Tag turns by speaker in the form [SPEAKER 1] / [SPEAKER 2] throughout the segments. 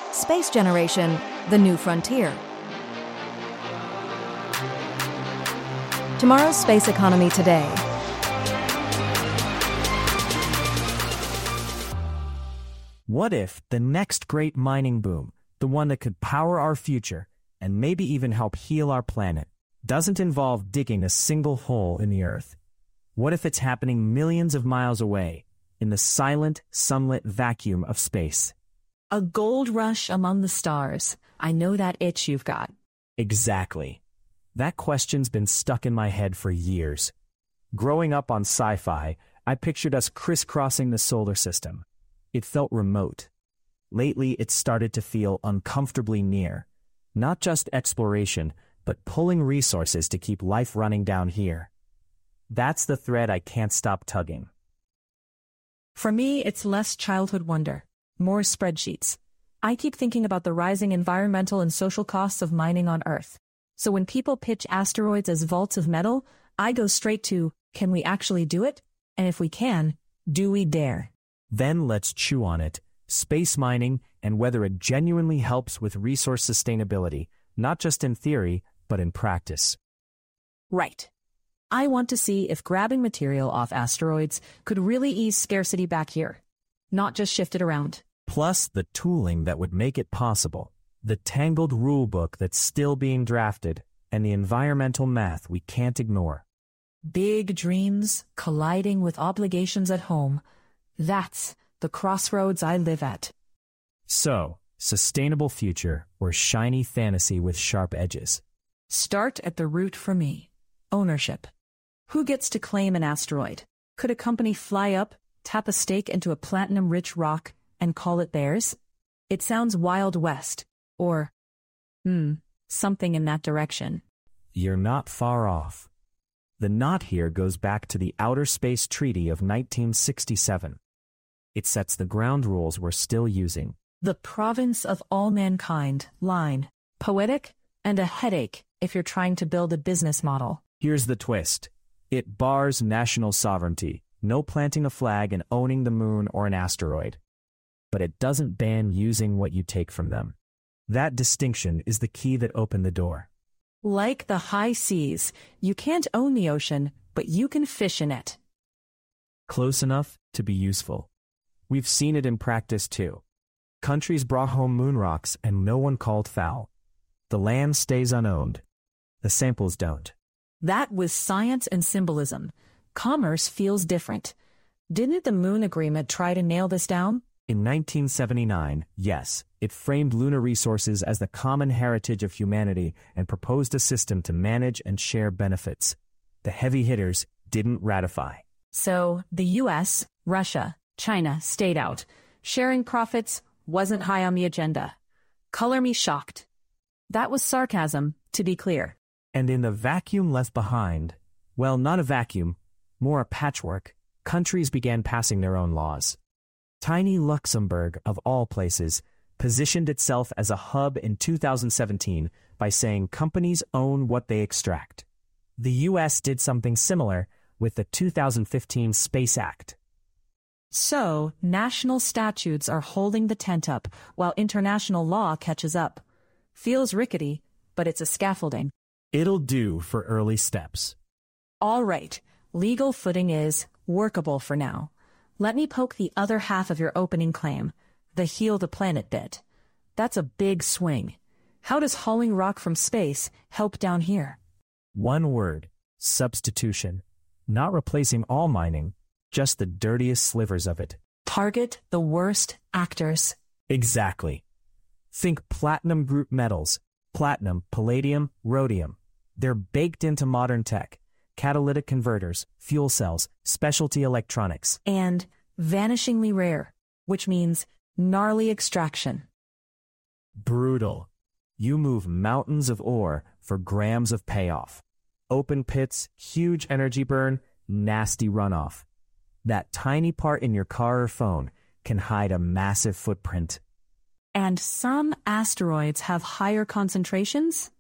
[SPEAKER 1] Space Generation, the new frontier. Tomorrow's space economy today.
[SPEAKER 2] What if the next great mining boom, the one that could power our future and maybe even help heal our planet, doesn't involve digging a single hole in the Earth? What if it's happening millions of miles away, in the silent, sunlit vacuum of space?
[SPEAKER 3] A gold rush among the stars. I know that itch you've got.
[SPEAKER 2] Exactly. That question's been stuck in my head for years. Growing up on sci-fi, I pictured us crisscrossing the solar system. It felt remote. Lately, it's started to feel uncomfortably near. Not just exploration, but pulling resources to keep life running down here. That's the thread I can't stop tugging.
[SPEAKER 3] For me, it's less childhood wonder, more spreadsheets. I keep thinking about the rising environmental and social costs of mining on Earth. So when people pitch asteroids as vaults of metal, I go straight to, can we actually do it? And if we can, do we dare?
[SPEAKER 2] Then let's chew on it. Space mining and whether it genuinely helps with resource sustainability, not just in theory, but in practice.
[SPEAKER 3] Right. I want to see if grabbing material off asteroids could really ease scarcity back here, not just shift it around.
[SPEAKER 2] Plus the tooling that would make it possible, the tangled rulebook that's still being drafted, and the environmental math we can't ignore.
[SPEAKER 3] Big dreams colliding with obligations at home. That's the crossroads I live at.
[SPEAKER 2] So, sustainable future or shiny fantasy with sharp edges?
[SPEAKER 3] Start at the root for me. Ownership. Who gets to claim an asteroid? Could a company fly up, tap a stake into a platinum-rich rock, and call it theirs? It sounds Wild West, or, something in that direction.
[SPEAKER 2] You're not far off. The knot here goes back to the Outer Space Treaty of 1967. It sets the ground rules we're still using.
[SPEAKER 3] The province of all mankind, line. Poetic and a headache if you're trying to build a business model.
[SPEAKER 2] Here's the twist. It bars national sovereignty, no planting a flag and owning the moon or an asteroid. But it doesn't ban using what you take from them. That distinction is the key that opened the door.
[SPEAKER 3] Like the high seas, you can't own the ocean, but you can fish in it.
[SPEAKER 2] Close enough to be useful. We've seen it in practice too. Countries brought home moon rocks and no one called foul. The land stays unowned. The samples don't.
[SPEAKER 3] That was science and symbolism. Commerce feels different. Didn't the Moon Agreement try to nail this down?
[SPEAKER 2] In 1979, yes, it framed lunar resources as the common heritage of humanity and proposed a system to manage and share benefits. The heavy hitters didn't ratify.
[SPEAKER 3] So, the US, Russia, China stayed out. Sharing profits wasn't high on the agenda. Color me shocked. That was sarcasm, to be clear.
[SPEAKER 2] And in the vacuum left behind, well, not a vacuum, more a patchwork, countries began passing their own laws. Tiny Luxembourg, of all places, positioned itself as a hub in 2017 by saying companies own what they extract. The US did something similar with the 2015 Space Act.
[SPEAKER 3] So, national statutes are holding the tent up while international law catches up. Feels rickety, but it's a scaffolding.
[SPEAKER 2] It'll do for early steps.
[SPEAKER 3] All right, legal footing is workable for now. Let me poke the other half of your opening claim, the heal the planet bit. That's a big swing. How does hauling rock from space help down here?
[SPEAKER 2] One word, substitution. Not replacing all mining, just the dirtiest slivers of it.
[SPEAKER 3] Target the worst actors.
[SPEAKER 2] Exactly. Think platinum group metals, platinum, palladium, rhodium. They're baked into modern tech. Catalytic converters, fuel cells, specialty electronics.
[SPEAKER 3] And vanishingly rare, which means gnarly extraction.
[SPEAKER 2] Brutal. You move mountains of ore for grams of payoff. Open pits, huge energy burn, nasty runoff. That tiny part in your car or phone can hide a massive footprint.
[SPEAKER 3] And some asteroids have higher concentrations?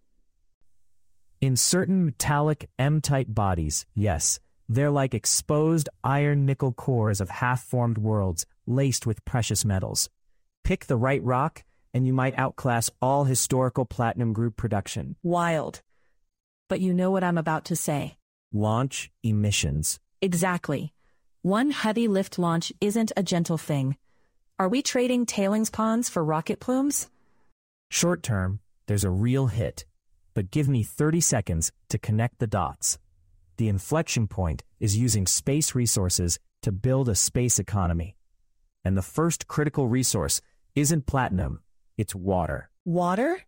[SPEAKER 2] In certain metallic M-type bodies, yes, they're like exposed iron-nickel cores of half-formed worlds laced with precious metals. Pick the right rock, and you might outclass all historical Platinum Group production.
[SPEAKER 3] Wild. But you know what I'm about to say.
[SPEAKER 2] Launch emissions.
[SPEAKER 3] Exactly. One heavy lift launch isn't a gentle thing. Are we trading tailings ponds for rocket plumes?
[SPEAKER 2] Short term, there's a real hit. But give me 30 seconds to connect the dots. The inflection point is using space resources to build a space economy. And the first critical resource isn't platinum, it's water.
[SPEAKER 3] Water?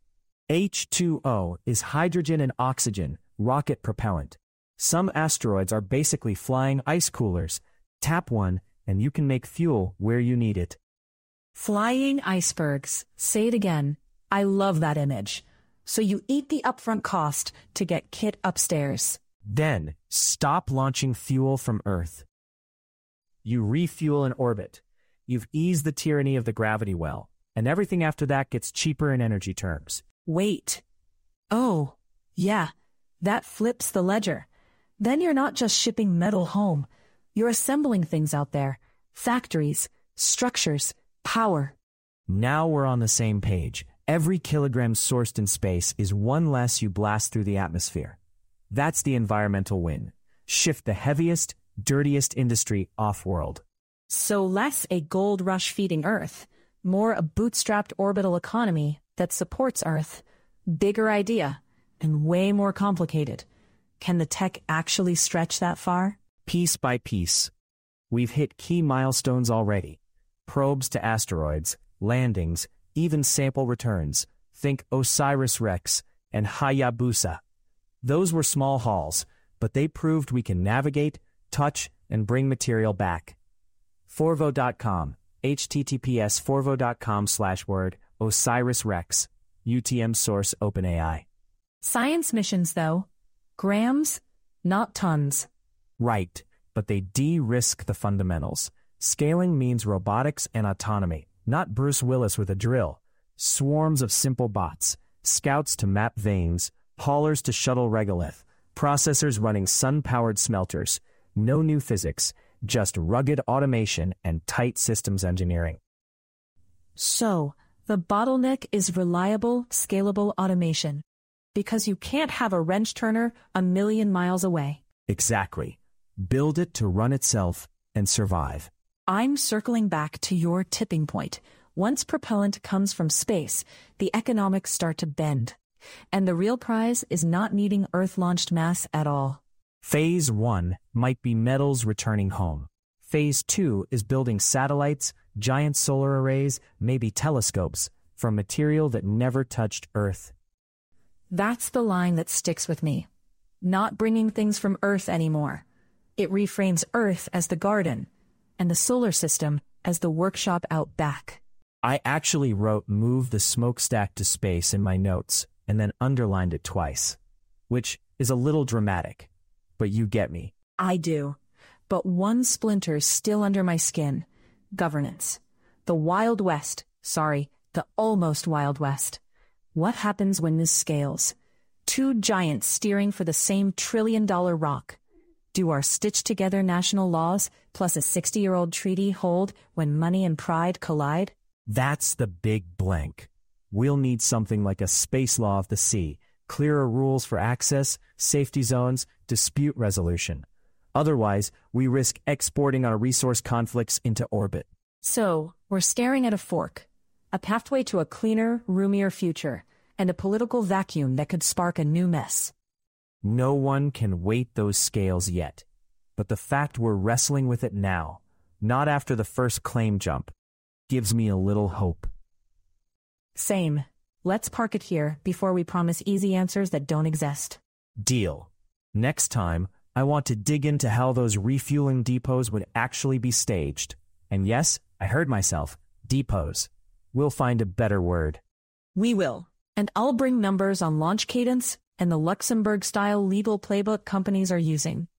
[SPEAKER 2] H2O is hydrogen and oxygen, rocket propellant. Some asteroids are basically flying ice coolers. Tap one, and you can make fuel where you need it.
[SPEAKER 3] Flying icebergs. Say it again. I love that image. So you eat the upfront cost to get kit upstairs.
[SPEAKER 2] Then, stop launching fuel from Earth. You refuel in orbit. You've eased the tyranny of the gravity well, and everything after that gets cheaper in energy terms.
[SPEAKER 3] Wait. Oh, yeah, that flips the ledger. Then you're not just shipping metal home. You're assembling things out there. Factories, structures, power.
[SPEAKER 2] Now we're on the same page. Every kilogram sourced in space is one less you blast through the atmosphere. That's the environmental win. Shift the heaviest, dirtiest industry off-world.
[SPEAKER 3] So less a gold rush feeding Earth, more a bootstrapped orbital economy that supports Earth. Bigger idea, and way more complicated. Can the tech actually stretch that far?
[SPEAKER 2] Piece by piece. We've hit key milestones already. Probes to asteroids, landings, even sample returns. Think OSIRIS-REx and Hayabusa. Those were small hauls, but they proved we can navigate, touch, and bring material back. Forvo.com, https://forvo.com/word, OSIRIS-REx, UTM source OpenAI.
[SPEAKER 3] Science missions, though. Grams, not tons.
[SPEAKER 2] Right, but they de-risk the fundamentals. Scaling means robotics and autonomy, not Bruce Willis with a drill. Swarms of simple bots, scouts to map veins, haulers to shuttle regolith, processors running sun-powered smelters. No new physics, just rugged automation and tight systems engineering.
[SPEAKER 3] So, the bottleneck is reliable, scalable automation. Because you can't have a wrench turner a million miles away.
[SPEAKER 2] Exactly. Build it to run itself and survive.
[SPEAKER 3] I'm circling back to your tipping point. Once propellant comes from space, the economics start to bend. And the real prize is not needing Earth-launched mass at all.
[SPEAKER 2] Phase 1 might be metals returning home. Phase 2 is building satellites, giant solar arrays, maybe telescopes, from material that never touched Earth.
[SPEAKER 3] That's the line that sticks with me. Not bringing things from Earth anymore. It reframes Earth as the garden, and the solar system as the workshop out back.
[SPEAKER 2] I actually wrote "move the smokestack to space" in my notes, and then underlined it twice. Which is a little dramatic, but you get me.
[SPEAKER 3] I do. But one splinter's still under my skin. Governance. The Wild West. The almost Wild West. What happens when this scales? Two giants steering for the same trillion-dollar rock. Do our stitched-together national laws plus a 60-year-old treaty hold when money and pride collide?
[SPEAKER 2] That's the big blank. We'll need something like a space law of the sea, clearer rules for access, safety zones, dispute resolution. Otherwise, we risk exporting our resource conflicts into orbit.
[SPEAKER 3] So, we're staring at a fork. A pathway to a cleaner, roomier future, and a political vacuum that could spark a new mess.
[SPEAKER 2] No one can weight those scales yet. But the fact we're wrestling with it now, not after the first claim jump, gives me a little hope.
[SPEAKER 3] Same. Let's park it here before we promise easy answers that don't exist.
[SPEAKER 2] Deal. Next time, I want to dig into how those refueling depots would actually be staged. And yes, I heard myself. Depots. We'll find a better word.
[SPEAKER 3] We will. And I'll bring numbers on launch cadence and the Luxembourg-style legal playbook companies are using.